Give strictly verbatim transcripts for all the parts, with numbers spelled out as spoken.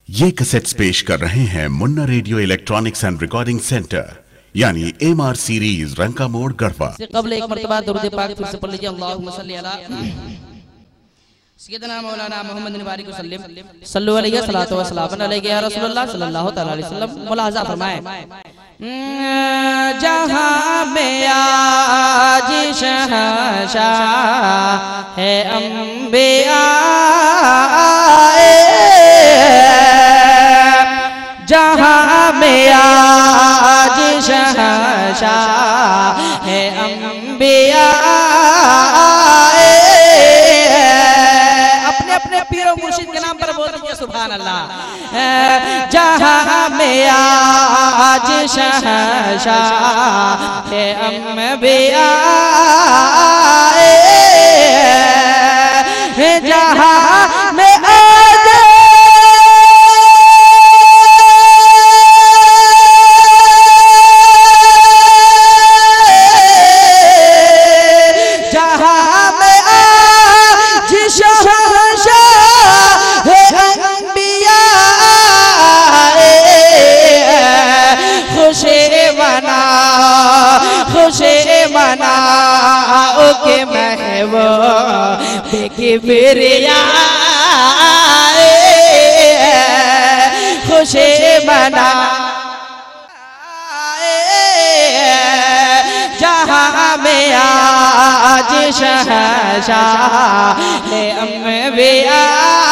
ये कैसेट्स पेश कर रहे हैं Munna radio electronics and recording centre यानी एम आर सीरीज रंका मोड़ गढ़वा। कबल एक मरतबा दुरूद पाक फिर से पढ़ लीजिए। अल्लाहुम्मा सल्ली अला सय्यदना मौलाना मोहम्मद बारिक वसल्लम सल्लु अलैहि सलातो व सलाम अलैहि या रसूलुल्लाह सल्लल्लाहु तआला अलैहि वसल्लम। मुलाहजा फरमाएं, जहां में आज शहंशाह है अंबिया, जहां में आज शहंशाह है अंबिया, अपने अपने पीरो मुर्शिद के नाम पर बोल दीजिए सुभान अल्लाह। जहां में आज शहंशाह है अंबिया, जहां में के महबो देखी फिर खुशी मना, जहां में आज शहंशाह है अंबिया,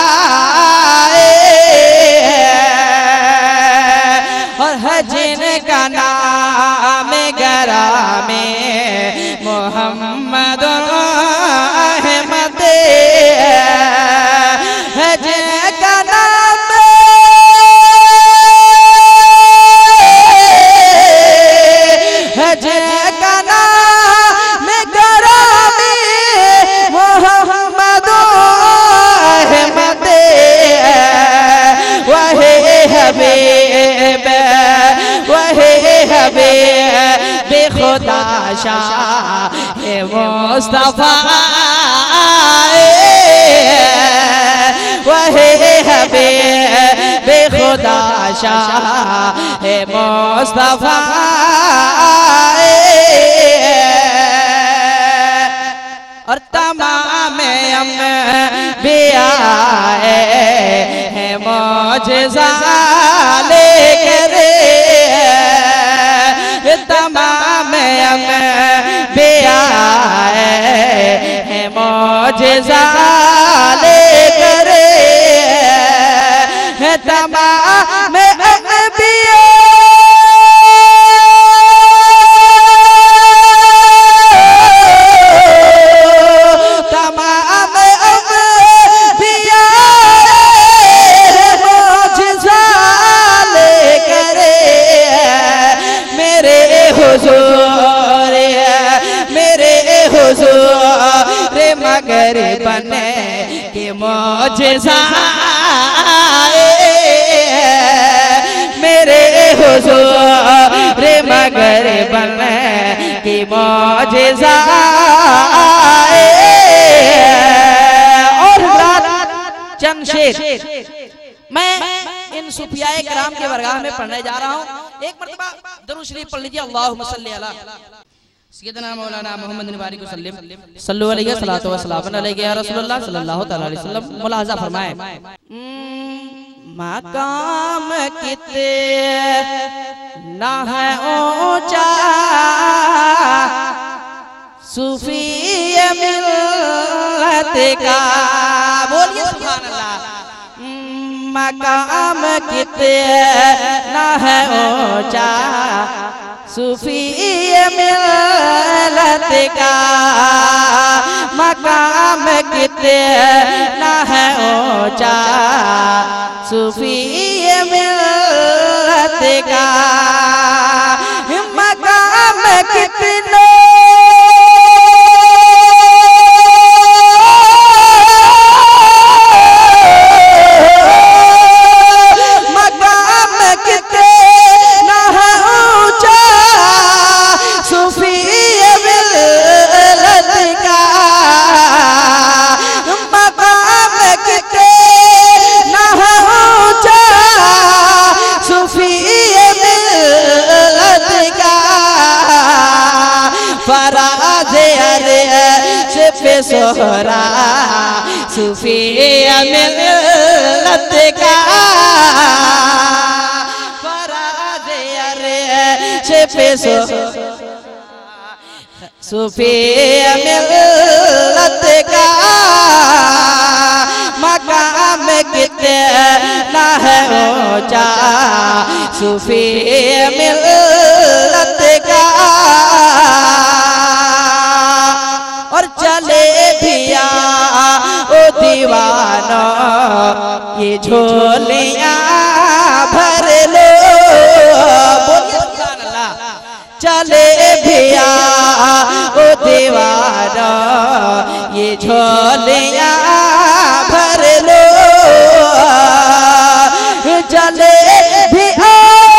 और हजन का नाम गरामे मोहम्मद अहमद, हजन का नाम हजन का नाम गरामे मोहम्मद अहमद, वही हबीब वही हबीब खुदा शाह है मुस्तफा, वही हबीब खुदा शाह है मुस्तफा, और तमाम अंबिया है मौजज़ा लेकर, तमाम अंबिया है मौजज़ा लेकर, तमाम अंबिया तमाम अंबिया मौजज़ा लेकर मेरे हुजूर मेरे हुजूर मगर बने के मौजज़ा, मेरे हुजूर मगर बने के मौजज़ा, और चंद शेर मैं इन सुफियाए कराम के बरगाह में पढ़ने जा रहा हूँ। एक मरतबा दरूद शरीफ पढ़ लीजिए। अल्लाहुम्मा सल्ली अला सय्यदना मौलाना मोहम्मद बारिक वसल्लम सल्लु अलैहि सलातो व सलाम अलैहि या रसूलुल्लाह सल्लल्लाहु तआला अलैहि वसल्लम। मुलाहजा फरमाएं, मकाम कितना है ऊंचा सूफी मिल्लत का, बोलिए सुभान अल्लाह। मकाम कितना है ऊंचा सूफी मिल्लत का, मकाम कितना है ऊंचा सूफी मिल्लत का, मकाम कितना मकाम कितना सोहरा सूफी मिल्लत का फराज अर्श पे सोहरा सूफी मिल्लत का मकाम कितना है ऊंचा सूफी मिल्लत का। और चले भिया ओ दीवाना ये झोलियां भर लो, बोलिए सुभान अल्लाह। चले भिया ओ दीवाना ये झोलियां भर लो, चले भिया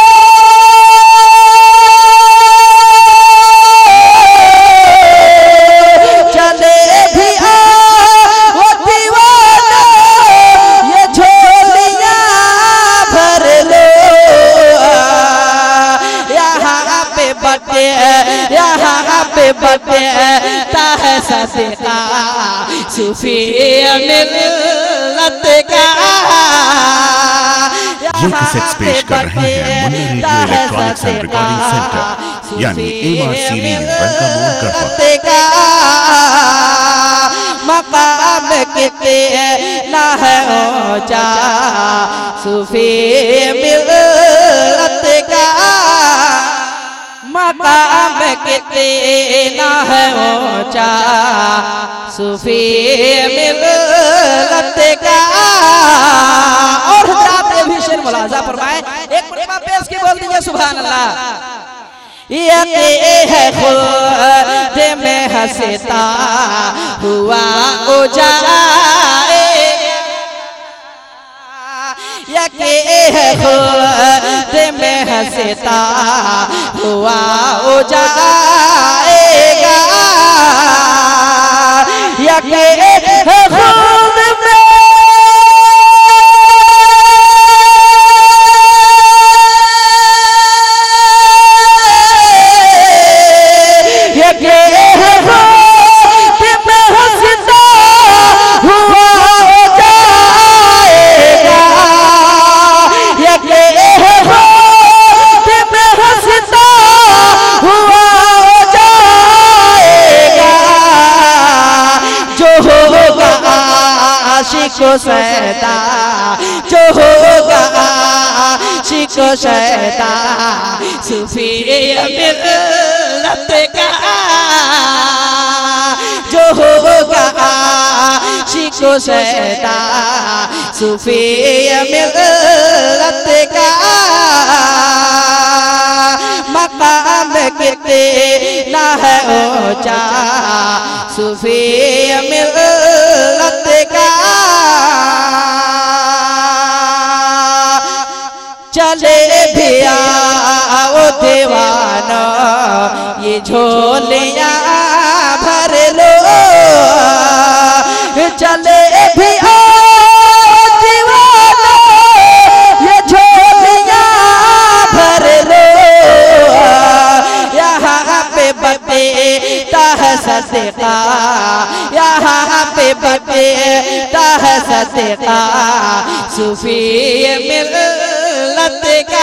चले भिया ओ दीवाना ये झोलियां भर लो, यहाँ पे बटे यहाँ पे बटे ताह सदका सूफी मिल्लत का। ये कैसेट्स पेश कर रहे हैं Munna radio electronics and recording centre यानी एमआर सीरीज रंका मोड़ गढ़वा। मकाम कितना है ऊंचा सूफी मिल्लत का, मकाम कितना है ऊंचा सूफी मिल्लत का। और जाते भी शेर मुलाजा फरमाए, एक मरतबा पेश के बोल दीजिए सुभान अल्लाह। ये है खुद में हंसता हुआ उजाएगा, यके है खुद में हंसता हुआ उजाएगा, यके है खुद में शिको सैदा जो होगा शिको सैदा सूफी मिल्लत का, जो होगा शिको सैदा सूफी मिल्लत का। मकाम कितना है ऊंचा सूफी मिल्लत का। चले भिया ओ दीवाना ये झोलियां भर लो, चले भिया दीवाना ये झोलियां भर लो, यहाँ पे बटे ताह सदका, यहाँ पे बटे ताह सदका सूफी मिल्लत का।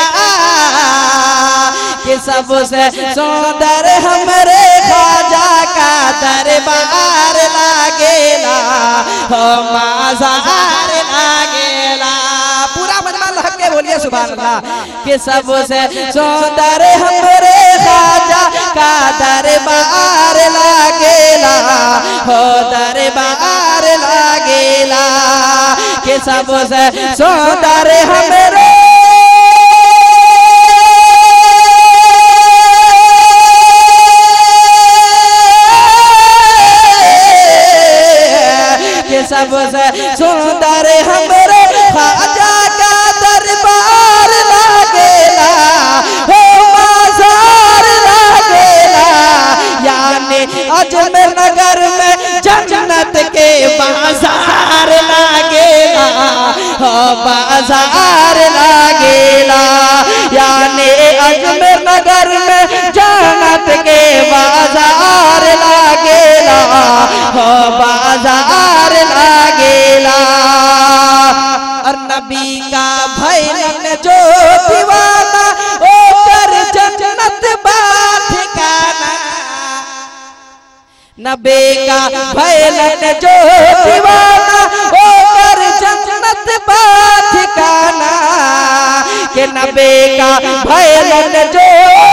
कि सबसे सुंदर हमरे ख्वाजा का दरबार लागेला हो माज़ार लागेला। पूरा मजमा लग के बोलिए सुभान अल्लाह। कि सबसे सुंदर हमरे ख्वाजा का दरबार लागेला हो दरबार लागेला। कि सबसे सुंदर हमरे सबसे सुंदर हमरे ख्वाजा का दरबार लागेला हो माज़ार लागेला। यानी अजमेर नगर में जन्नत के बाजार लागेला हो बाजार लागेला। यानी अजमेर नगर में जन्नत के बाजार लागेला लागेला हो बाजार लागेला। और नबी का भैलन जो दीवाना ओ कर जन्नत बा ठिकाना। नबी का भैलन जो दीवाना ओ कर जन्नत बा ठिकाना। के नबी का भैलन जो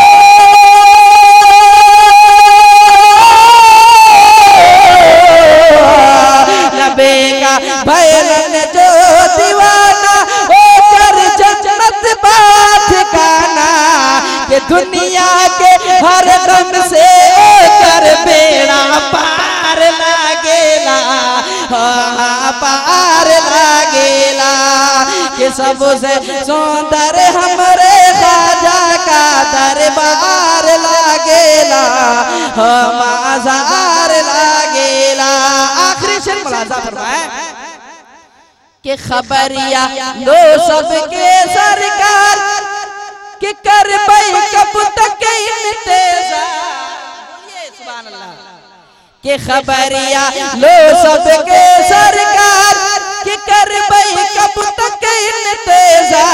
नबी का भैलन जो दीवाना ओ कर जन्नत बा ठिकाना। के दुनिया के हर गम से कर बेड़ा पार लागेला हाँ पार लागेला। कि सबसे सुंदर हमरे खाजा का दरबार लागेला हाँ माजार लागेला। आखिरी शेर मुलाजा फरमाए कि खबरिया लो सबके सरकार कि कर भाई कब तक इंतजार। बोलिए सुभान अल्लाह। कि खबरिया लो सबके सरकार कि कर भाई कब तक इंतजार।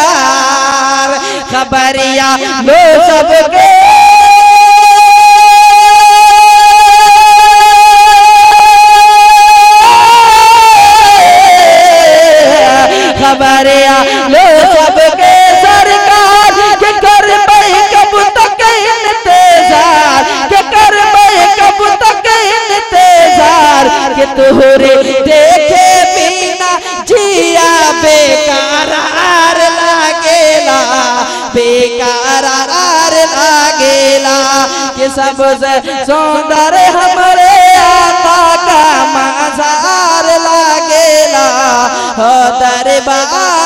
खबरिया लो सबके खबरिया लो सबके सरकार के कर भाई कब तक इंतजार। के कर भाई कब तक इंतजार। के तोहरे देखे बिना जिया बेकरार लागेला बेकरार लागेला। कि सबसे सुंदर हमरे आका का मजार लागेला हो दरबार